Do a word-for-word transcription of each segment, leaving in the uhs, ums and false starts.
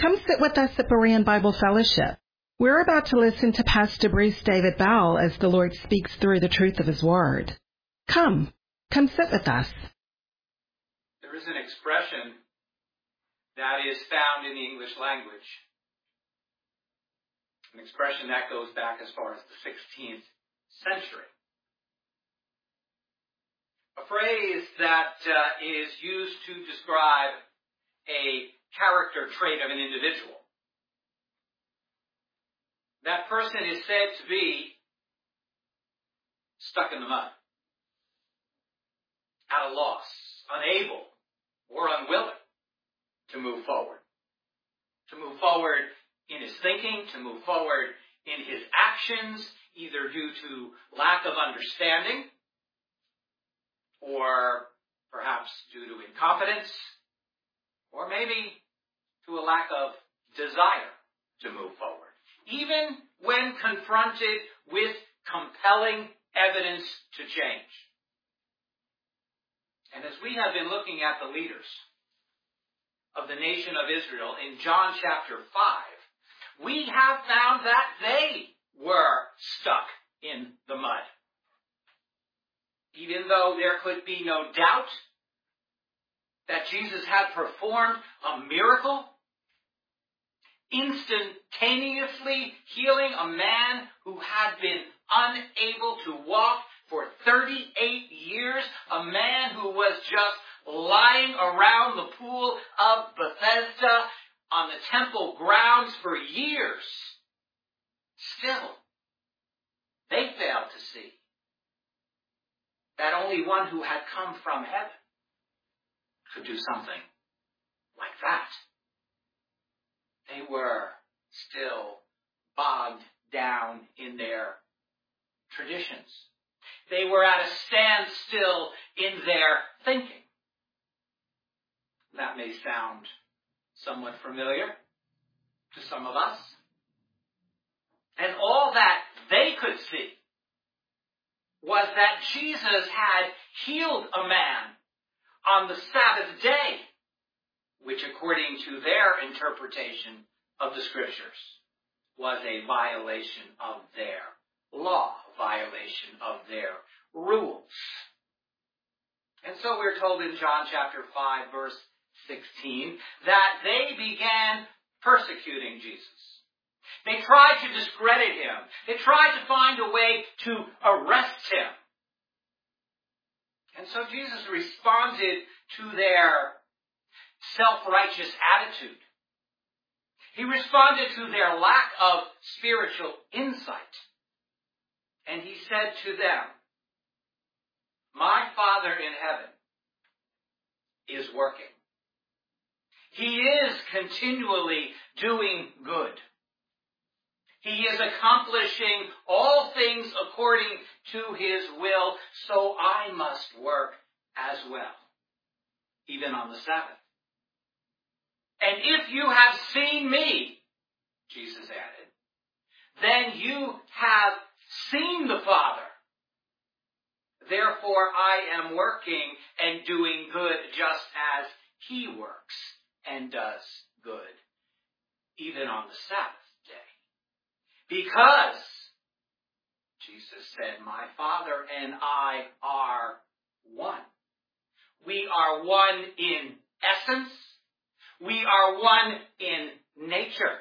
Come sit with us at Berean Bible Fellowship. We're about to listen to Pastor Bruce David Bell as the Lord speaks through the truth of His Word. Come, come sit with us. There is an expression that is found in the English language, an expression that goes back as far as the sixteenth century. A phrase that uh, is used to describe a character trait of an individual. That person is said to be stuck in the mud, at a loss, unable or unwilling to move forward. To move forward in his thinking, to move forward in his actions, either due to lack of understanding or perhaps due to incompetence, or maybe to a lack of desire to move forward, even when confronted with compelling evidence to change. And as we have been looking at the leaders of the nation of Israel in John chapter five, we have found that they were stuck in the mud. Even though there could be no doubt that Jesus had performed a miracle, instantaneously healing a man who had been unable to walk for thirty-eight years, a man who was just lying around the pool of Bethesda on the temple grounds for years. Still, they failed to see that only one who had come from heaven could do something like that. They were still bogged down in their traditions. They were at a standstill in their thinking. That may sound somewhat familiar to some of us. And all that they could see was that Jesus had healed a man on the Sabbath day, which according to their interpretation of the Scriptures was a violation of their law, violation of their rules. And so we're told in John chapter five, verse sixteen, that they began persecuting Jesus. They tried to discredit him. They tried to find a way to arrest him. And so Jesus responded to their self-righteous attitude. He responded to their lack of spiritual insight. And he said to them, "My Father in heaven is working. He is continually doing good. He is accomplishing all things according to his will, so I must work as well, even on the Sabbath. And if you have seen me," Jesus added, "then you have seen the Father. Therefore I am working and doing good just as he works and does good, even on the Sabbath day. Because," Jesus said, "my Father and I are one." We are one in essence. We are one in nature.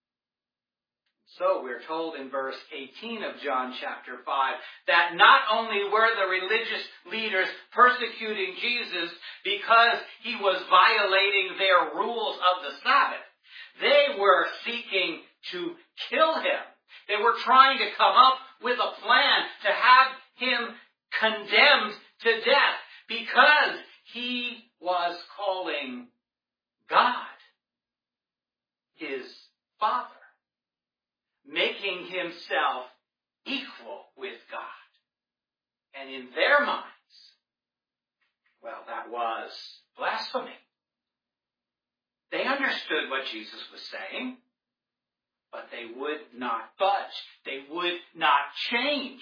So we're told in verse eighteen of John chapter five that not only were the religious leaders persecuting Jesus because he was violating their rules of the Sabbath, they were seeking to kill him. They were trying to come up with a plan to have him condemned to death because he was calling God his Father, making himself equal with God. And in their minds, well, that was blasphemy. They understood what Jesus was saying, but they would not budge. They would not change.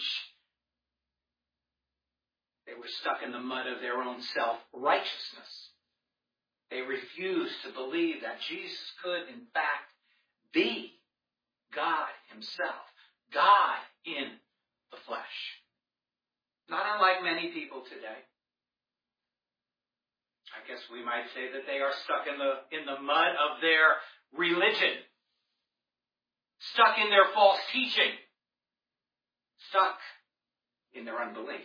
They were stuck in the mud of their own self-righteousness. They refused to believe that Jesus could, in fact, be God himself, God in the flesh. Not unlike many people today. I guess we might say that they are stuck in the, in the mud of their religion, stuck in their false teaching, stuck in their unbelief.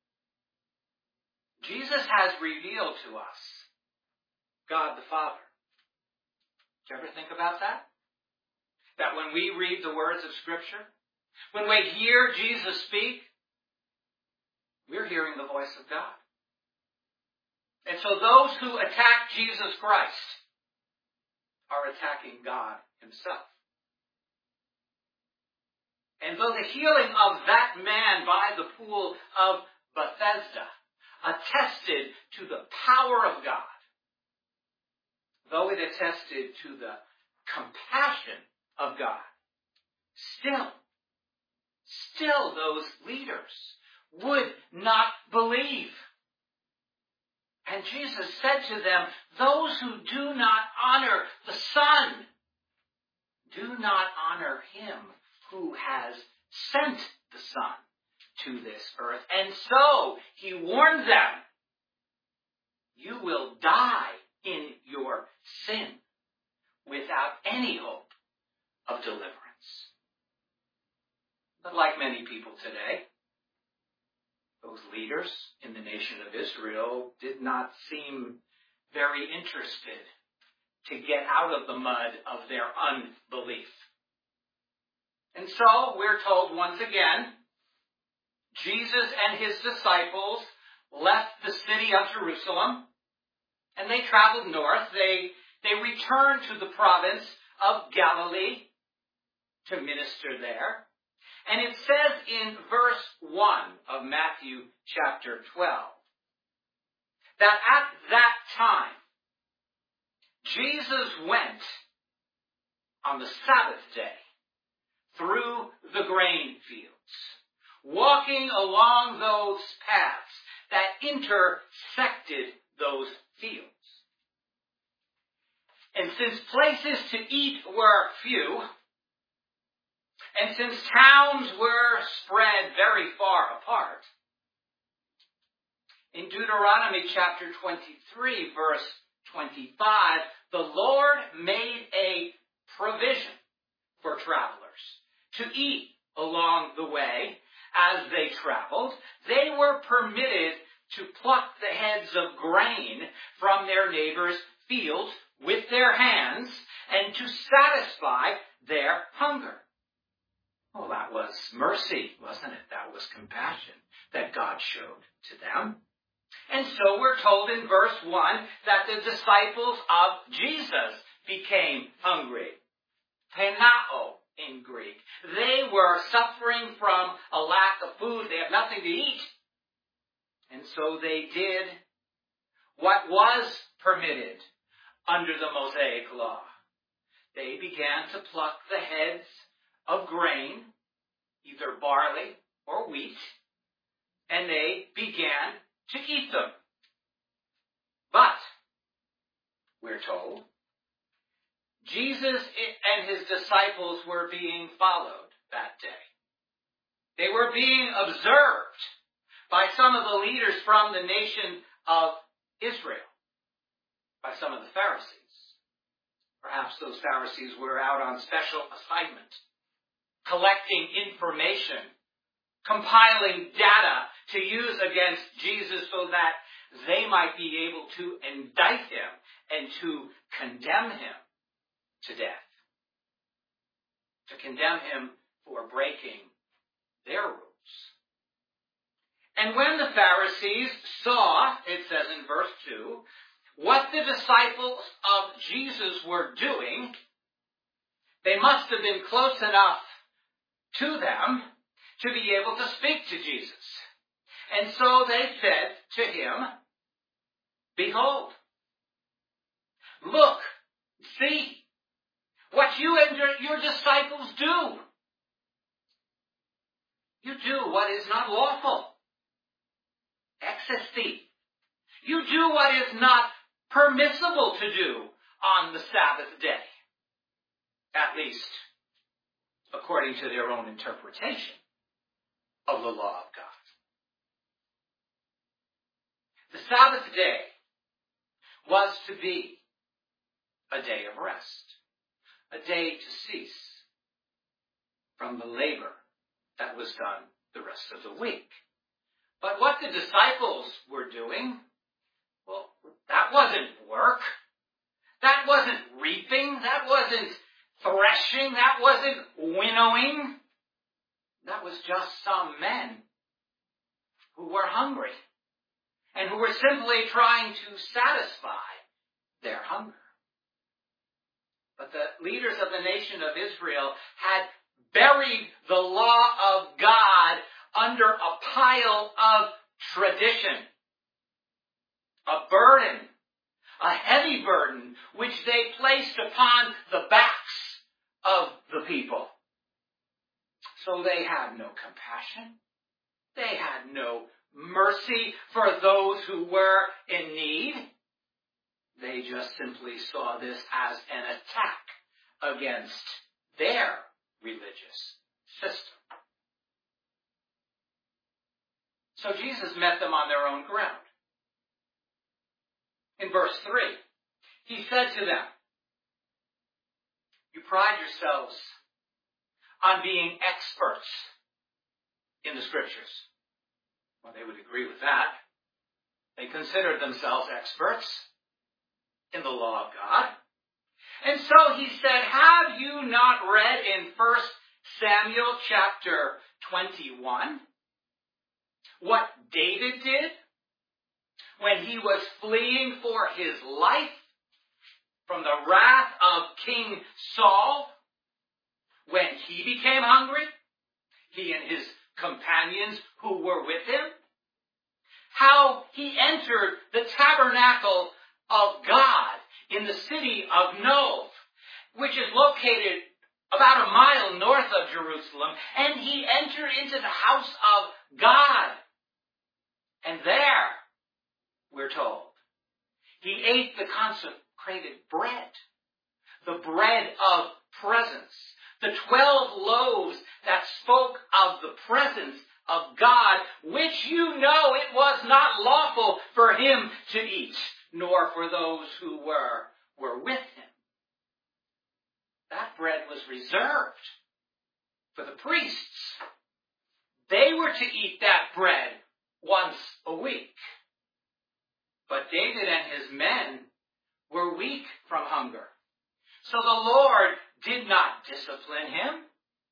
Jesus has revealed to us God the Father. Did you ever think about that? That when we read the words of Scripture, when we hear Jesus speak, we're hearing the voice of God. And so those who attack Jesus Christ are attacking God himself. And though the healing of that man by the pool of Bethesda attested to the power of God, though it attested to the compassion of God, still, still those leaders would not believe. And Jesus said to them, those who do not honor the Son do not honor him who has sent the Son to this earth. And so he warned them, you will die in your sin without any hope of deliverance. But like many people today, those leaders in the nation of Israel did not seem very interested to get out of the mud of their unbelief. And so we're told once again, Jesus and his disciples left the city of Jerusalem and they traveled north. They, they returned to the province of Galilee to minister there. And it says in verse one of Matthew chapter twelve that at that time Jesus went on the Sabbath day through the grain fields, walking along those paths that intersected those fields. And since places to eat were few, and since towns were spread very far apart, in Deuteronomy chapter twenty-three, verse twenty-five, the Lord made a provision for travelers to eat along the way as they traveled. They were permitted to pluck the heads of grain from their neighbors' fields with their hands and to satisfy their hunger. Well, that was mercy, wasn't it? That was compassion that God showed to them. And so we're told in verse one that the disciples of Jesus became hungry. Penao in Greek. They were suffering from a lack of food. They have nothing to eat. And so they did what was permitted under the Mosaic law. They began to pluck the heads of grain, either barley or wheat, and they began to eat them. But, we're told, Jesus and his disciples were being followed that day. They were being observed by some of the leaders from the nation of Israel, by some of the Pharisees. Perhaps those Pharisees were out on special assignment, collecting information, compiling data to use against Jesus so that they might be able to indict him and to condemn him to death, to condemn him for breaking their rules. And when the Pharisees saw, it says in verse two, what the disciples of Jesus were doing, they must have been close enough to them to be able to speak to Jesus. And so they said to him, behold, look, see, what you and your, your disciples do. You do what is not lawful. Exesthi. You do what is not permissible to do on the Sabbath day, at least according to their own interpretation of the law of God. The Sabbath day was to be a day of rest, a day to cease from the labor that was done the rest of the week. But what the disciples were doing, well, that wasn't work. That wasn't reaping. That wasn't threshing. That wasn't winnowing. That was just some men who were hungry and who were simply trying to satisfy their hunger. But the leaders of the nation of Israel had buried the law of God under a pile of tradition, a burden, a heavy burden, which they placed upon the backs of the people. So they had no compassion. They had no mercy for those who were in need. They just simply saw this as an attack against their religious system. So Jesus met them on their own ground. In verse three, he said to them, "You pride yourselves on being experts in the Scriptures." Well, they would agree with that. They considered themselves experts in the law of God. And so he said, "Have you not read in First Samuel chapter twenty-one what David did when he was fleeing for his life from the wrath of King Saul? When he became hungry, he and his companions who were with him, how he entered the tabernacle of God in the city of Nob, which is located about a mile north of Jerusalem, and he entered into the house of God. And there, we're told, he ate the consecrated bread, the bread of presence, the twelve loaves that spoke of the presence of God, which you know it was not lawful for him to eat, nor for those who were, were with him. That bread was reserved for the priests. They were to eat that bread once a week. But David and his men were weak from hunger. So the Lord did not discipline him.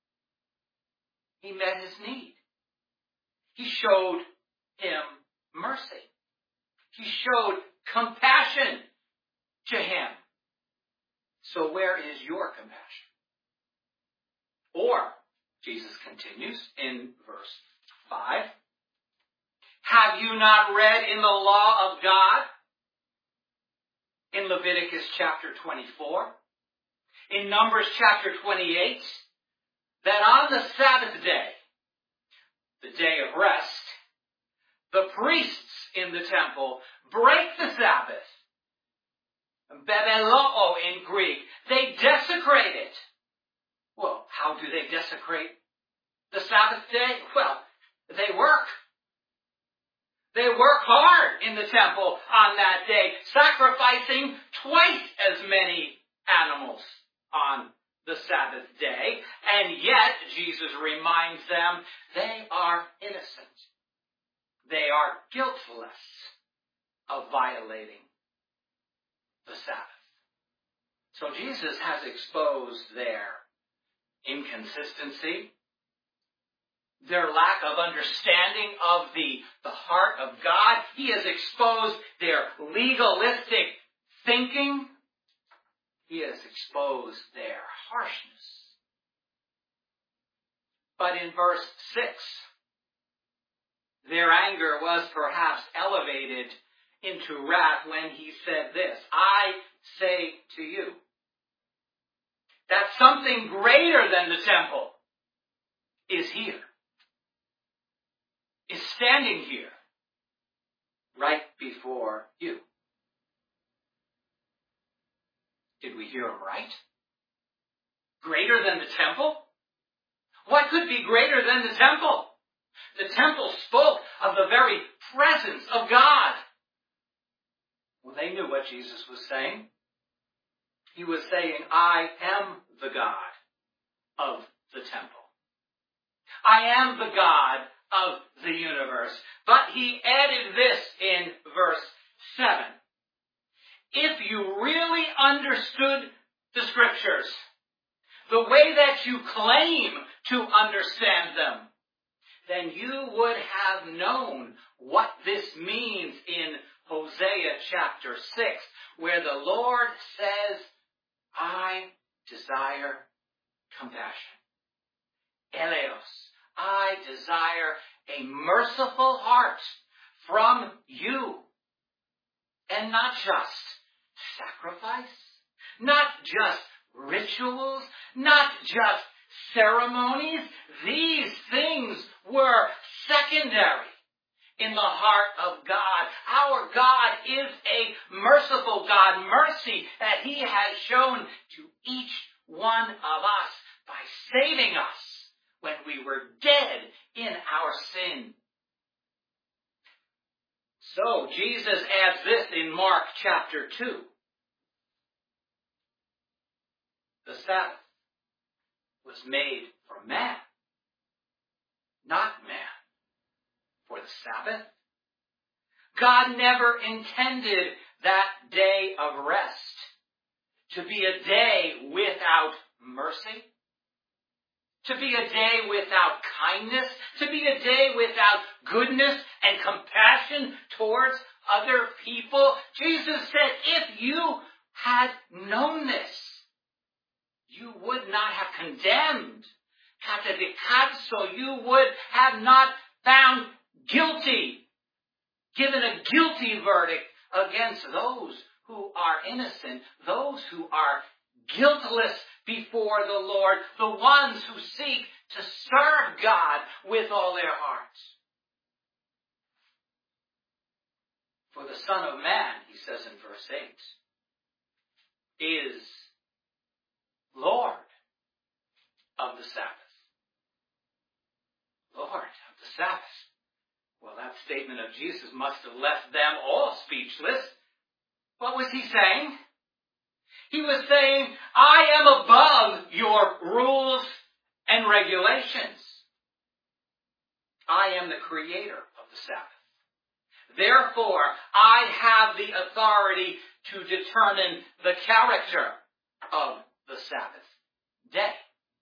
He met his need. He showed him mercy. He showed compassion to him. So where is your compassion? Or, Jesus continues in verse five, "Have you not read in the law of God, in Leviticus chapter twenty-four, in Numbers chapter twenty-eight, that on the Sabbath day, the day of rest, the priests in the temple break the Sabbath, bebeloo in Greek, they desecrate it." Well, how do they desecrate the Sabbath day? Well, they work. They work hard in the temple on that day, sacrificing twice as many animals on the Sabbath day. And yet, Jesus reminds them, they are innocent. They are guiltless of violating the Sabbath. So Jesus has exposed their inconsistency, their lack of understanding of the, the heart of God. He has exposed their legalistic thinking. He has exposed their harshness. But in verse six, their anger was perhaps elevated into wrath when he said this, "I say to you, that something greater than the temple is here, is standing here, right before you." Did we hear him right? Greater than the temple? What could be greater than the temple? The temple spoke of the very presence of God. Well, they knew what Jesus was saying. He was saying, I am the God of the temple. I am the God of the universe. But he added this in verse seven. If you really understood the scriptures, the way that you claim to understand them, then you would have known what this means in Hosea chapter six, where the Lord says, I desire compassion. Eleos, I desire a merciful heart from you, and not just sacrifice, not just rituals, not just ceremonies. These things were secondary in the heart of God. Our God is a merciful God, mercy that he has shown to each one of us by saving us when we were dead in our sin. So Jesus adds this in Mark chapter two. The Sabbath was made for man, not man for the Sabbath. God never intended that day of rest to be a day without mercy, to be a day without kindness, to be a day without goodness and compassion towards other people. Jesus said, if you had known this, you would not have condemned. Katadikadzo, you would have not found guilty, given a guilty verdict against those who are innocent, those who are guiltless before the Lord, the ones who seek to serve God with all their hearts. For the Son of Man, he says in verse eight, is Lord of the Sabbath. Lord of the Sabbath. Well, that statement of Jesus must have left them all speechless. What was he saying? He was saying, I am above your rules and regulations. I am the creator of the Sabbath. Therefore, I have the authority to determine the character of the Sabbath day.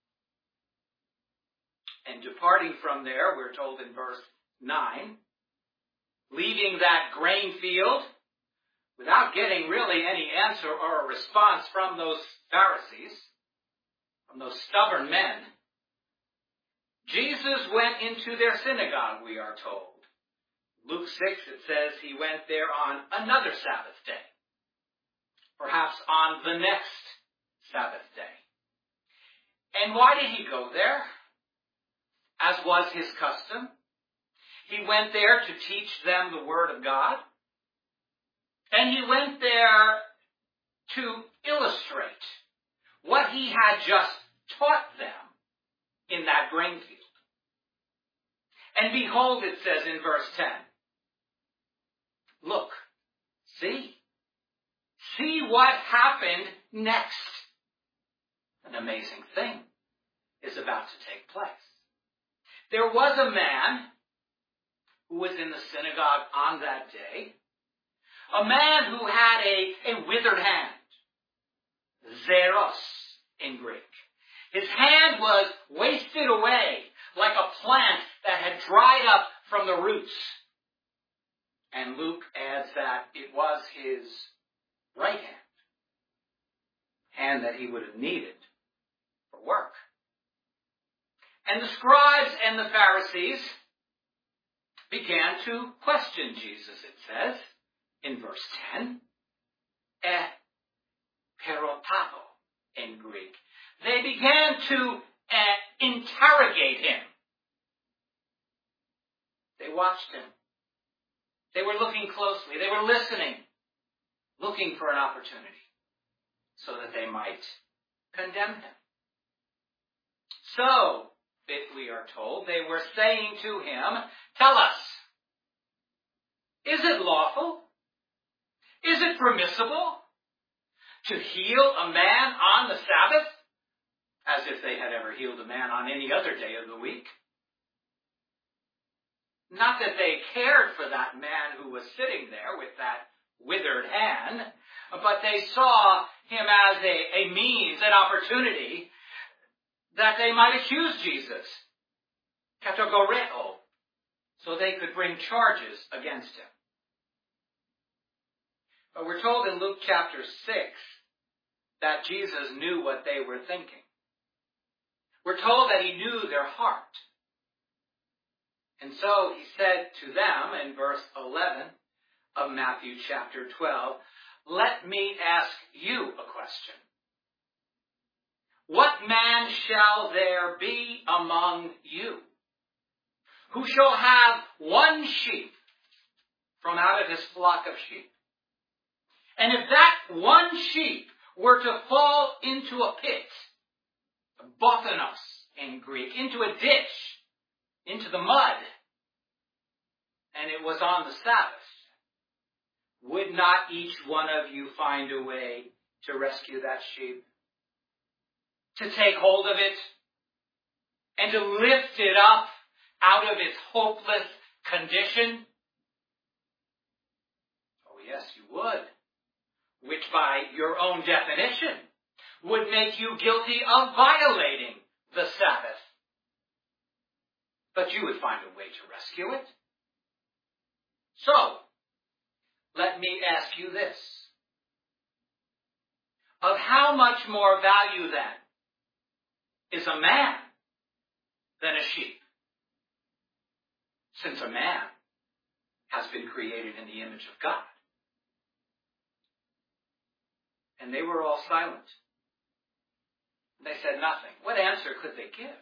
And departing from there, we're told in verse nine, leaving that grain field, without getting really any answer or a response from those Pharisees, from those stubborn men, Jesus went into their synagogue, we are told. Luke six, it says he went there on another Sabbath day. Perhaps on the next Sabbath day. And why did he go there? As was his custom. He went there to teach them the Word of God. And he went there to illustrate what he had just taught them in that grain field. And behold, it says in verse ten, look, see, see what happened next. An amazing thing is about to take place. There was a man who was in the synagogue on that day, a man who had a, a withered hand, Zeros in Greek. His hand was wasted away like a plant that had dried up from the roots. And Luke adds that it was his right hand, hand that he would have needed for work. And the scribes and the Pharisees began to question Jesus, it says, in verse ten, e perotato in Greek. They began to uh, interrogate him. They watched him. They were looking closely. They were listening, looking for an opportunity so that they might condemn him. So, if we are told, they were saying to him, tell us, is it lawful? Is it permissible to heal a man on the Sabbath? As if they had ever healed a man on any other day of the week. Not that they cared for that man who was sitting there with that withered hand, but they saw him as a, a means, an opportunity, that they might accuse Jesus. Kategoreo. So they could bring charges against him. But we're told in Luke chapter six that Jesus knew what they were thinking. We're told that he knew their heart. And so he said to them in verse eleven of Matthew chapter twelve, let me ask you a question. What man shall there be among you who shall have one sheep from out of his flock of sheep? And if that one sheep were to fall into a pit, bothanos in Greek, into a ditch, into the mud, and it was on the Sabbath, would not each one of you find a way to rescue that sheep? To take hold of it and to lift it up out of its hopeless condition? Oh yes, you would. Which by your own definition would make you guilty of violating the Sabbath. But you would find a way to rescue it. So, let me ask you this. Of how much more value then is a man than a sheep? Since a man has been created in the image of God. And they were all silent. They said nothing. What answer could they give?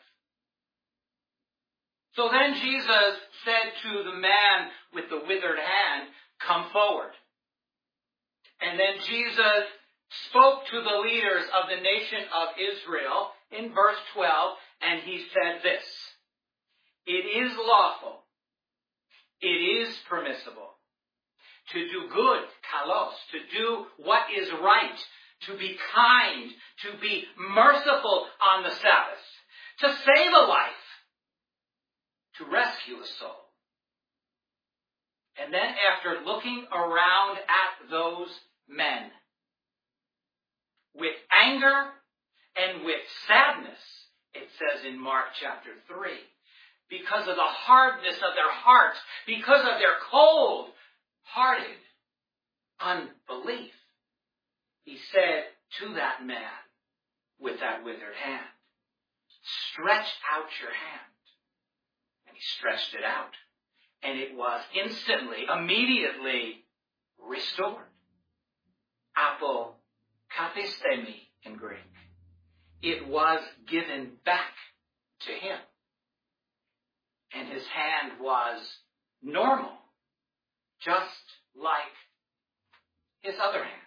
So then Jesus said to the man with the withered hand, come forward. And then Jesus spoke to the leaders of the nation of Israel in verse twelve, and he said this, it is lawful, it is permissible to do good, kalos, to do what is right, to be kind, to be merciful on the Sabbath, to save a life, to rescue a soul. And then after looking around at those men, with anger and with sadness, it says in Mark chapter three, because of the hardness of their hearts, because of their cold-hearted unbelief, he said to that man with that withered hand, stretch out your hand. And he stretched it out. And it was instantly, immediately restored. Apo kathistemi in Greek. It was given back to him. And his hand was normal, just like his other hand.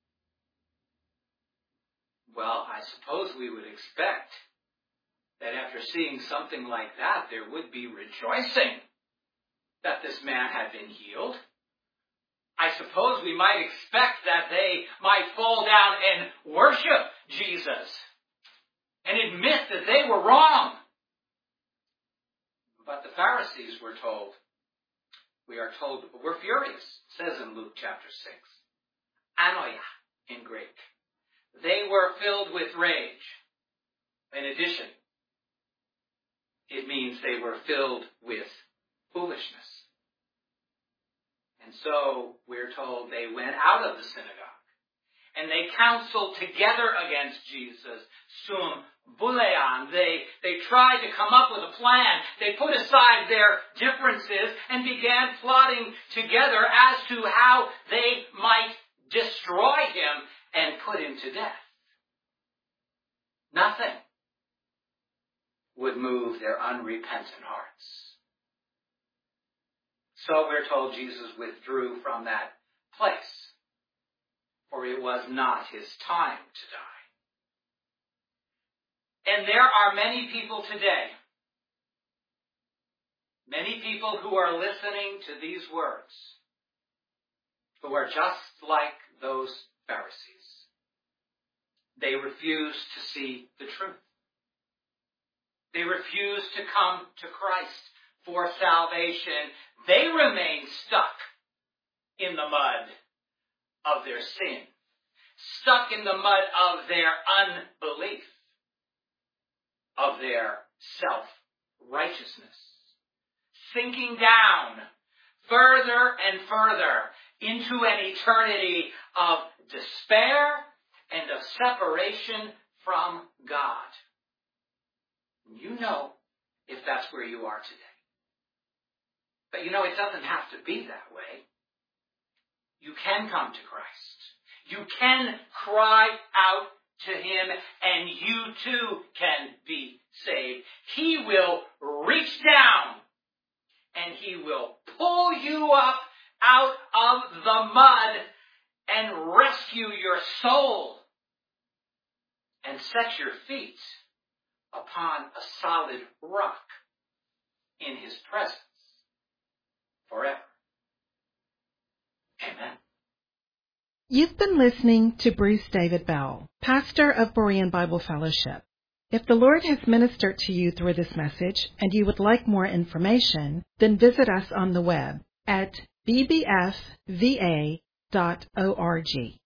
Well, I suppose we would expect that after seeing something like that, there would be rejoicing that this man had been healed. I suppose we might expect that they might fall down and worship Jesus and admit that they were wrong. But the Pharisees were told, we are told, were furious, it says in Luke chapter six. Anoia in Greek. They were filled with rage. In addition, it means they were filled with foolishness. And so, we're told they went out of the synagogue. And they counseled together against Jesus. Sum bulean. They, they tried to come up with a plan. They put aside their differences and began plotting together as to how they might destroy him and put him to death. Nothing would move their unrepentant hearts. So we're told Jesus withdrew from that place for it was not his time to die. And there are many people today, many people who are listening to these words, who are just like those Pharisees. They refuse to see the truth. They refuse to come to Christ for salvation. They remain stuck in the mud of their sin, stuck in the mud of their unbelief, of their self-righteousness, sinking down further and further into an eternity of despair and of separation from God. You know if that's where you are today. But you know, it doesn't have to be that way. You can come to Christ. You can cry out to him, and you too can be saved. He will reach down, and he will pull you up out of the mud and rescue your soul and set your feet upon a solid rock in his presence forever. Amen. You've been listening to Bruce David Bell, pastor of Berean Bible Fellowship. If the Lord has ministered to you through this message and you would like more information, then visit us on the web at b b f v a dot org.